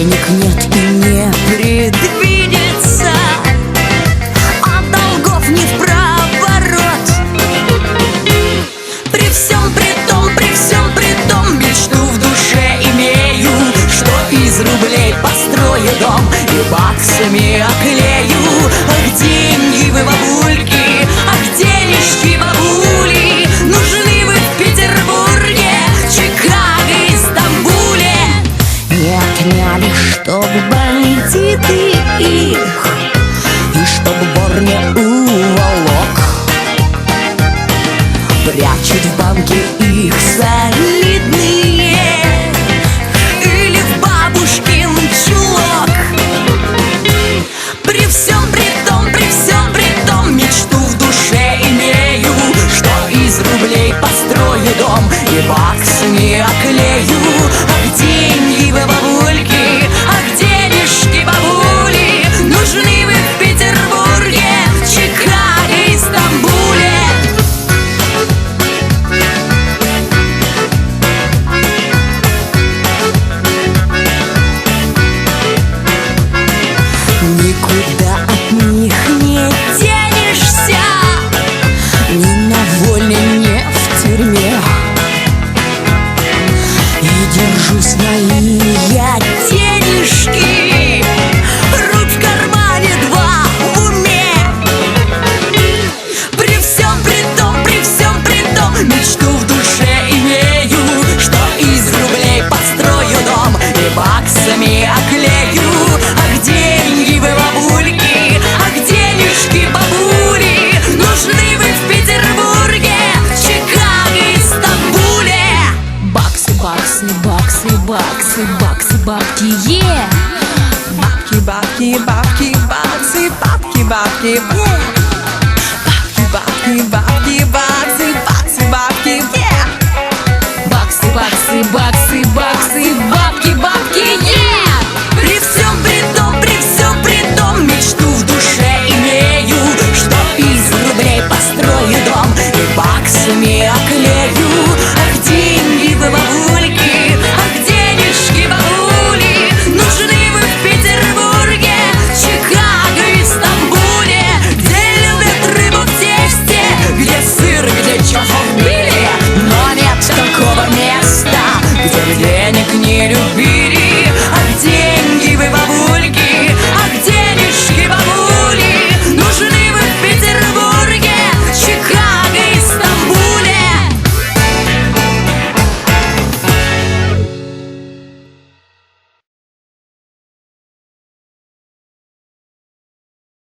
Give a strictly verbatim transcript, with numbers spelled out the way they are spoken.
денег нет и не предвидится, а долгов не впроворот. При всем при том, при всем при том, мечту в душе имею, что из рублей построю дом и баксами оклею. Ах, деньги вы, бабульки, ах, денежки, бабули, нужны вы в Петербурге, Чикаго и Стамбуле. Не отняли, чтоб бандиты их, и чтоб вор не уволок. Прячут в банке их солидные или в бабушкин чулок. При всем при том, при всем при том, мечту в душе имею, что из рублей построю дом и баксами оклею. Ах, деньги вы, бабульки, ах, денежки, бабули, нужны вы в Петербурге, Чикаго и Стамбуле. Никуда от них не денешься, ни на воле, ни в тюрьме. И держу свои я денежки, рук в кармане два в уме. При всем при том, при всем при том, мечту в душе имею, что из рублей построю дом и баксами оклею. Ах, деньги вы, бабульки, ах, денежки, бабули, нужны вы в Петербурге, Чикаго и Стамбуле. Баксы, баксы, баксы, баксы, баксы, бабки, е! Бабки, бабки, бабки, баксы, бабки, бабки, е! Бабки, бабки, бабки, баксы, баксы, бабки, е! Баксы, баксы, баксы, баксы, бабки, бабки,